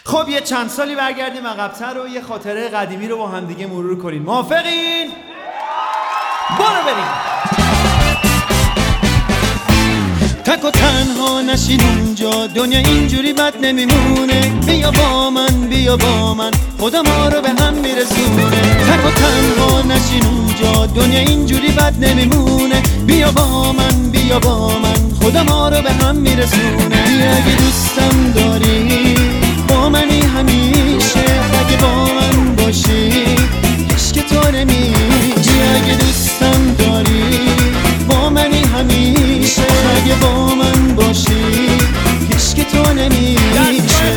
خب یه چند سالی برگردیم عقب‌تر و یه خاطره قدیمی رو با هم دیگه مرور کنیم. موافقین؟ برو بریم. تک و تنها نشین اونجا، دنیا اینجوری بد نمیمونه. بیا با من، بیا با من، خدا ما رو به هم میرسونه. تک و تنها نشین اونجا، دنیا اینجوری بد نمیمونه. بیا با من، بیا با من، خدا ما رو به هم میرسونه. بیا اگه دوستم داری با منی همیشه، اگه با من باشی عشق تو نمیشه. اگه دوستم داری با منی همیشه، اگه با من باشی عشق تو نمیشه.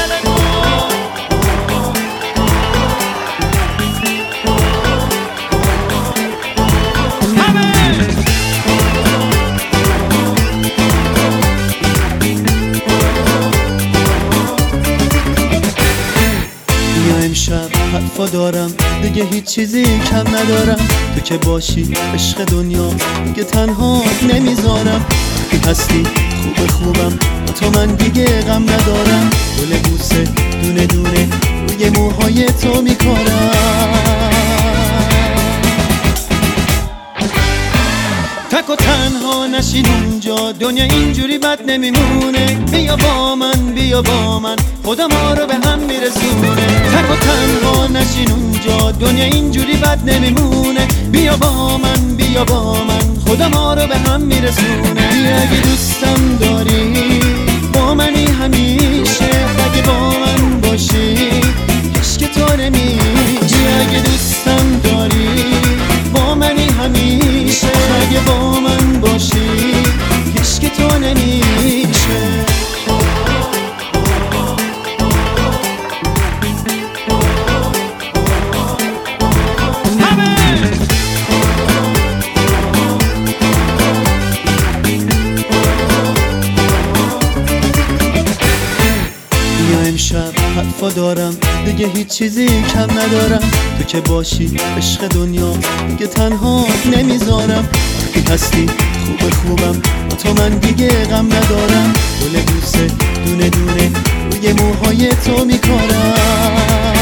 امشب حرفا دارم، دیگه هیچ چیزی کم ندارم. تو که باشی عشق دنیا، دیگه تنها نمیذارم. تو هستی خوب خوبم، تو من دیگه غم ندارم. گل بوسه دونه دونه روی موهای تو میکارم. تک و تنها نشین اونجا، دنیا اینجوری بد نمیمونه. بیا با من، بیا با من، خدا ما رو به هم میرسونه. تک و تنها نشین اونجا، دنیا اینجوری بد نمیمونه. بیا با من، بیا با من، خدا ما رو به هم میرسونه. بیا اگه دوستم داری با منی همیشه، اگه با من باشی عشق تو نمیشه. اگه دوستم داری با منی همیشه، اگه با من باشی عشق تو نمیشه. امشب حرفا دارم، دیگه هیچ چیزی کم ندارم. تو که باشی عشق دنیا، دیگه تنها نمیذارم. تو هستی خوب خوبم، تو من دیگه غم ندارم. گل بوسه دونه دونه روی موهای تو میکارم.